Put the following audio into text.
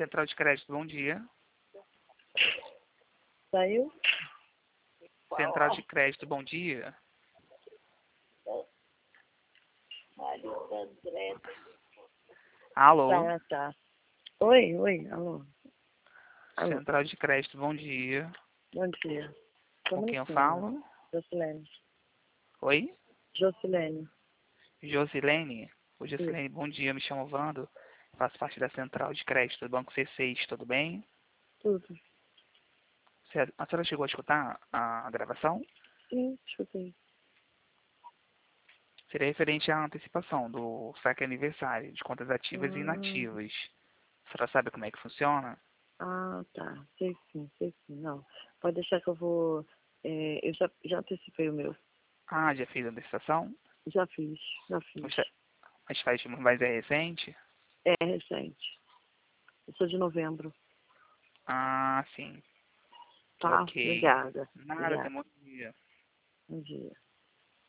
Central de Crédito, bom dia. Saiu? Central de Crédito, bom dia. Alô? Tá. Oi, alô. Central de Crédito, bom dia. Bom dia. Com quem eu falo? Josilene. Oi? Josilene. Josilene? Oi, Josilene, bom dia. Me chamo Vando. Faço parte da Central de Crédito do Banco C6, tudo bem? Tudo. A senhora chegou a escutar a gravação? Sim, escutei. Seria referente à antecipação do saque aniversário, de contas ativas e Ah, inativas. A senhora sabe como é que funciona? tá. Sei sim. Não, pode deixar que eu vou... eu já antecipei o meu. Ah, já fez a antecipação? Já fiz. Mas mas é recente? É recente. Eu sou de novembro. Ah, sim. Tá? Ok. Obrigada. Nada, até bom dia. Bom dia.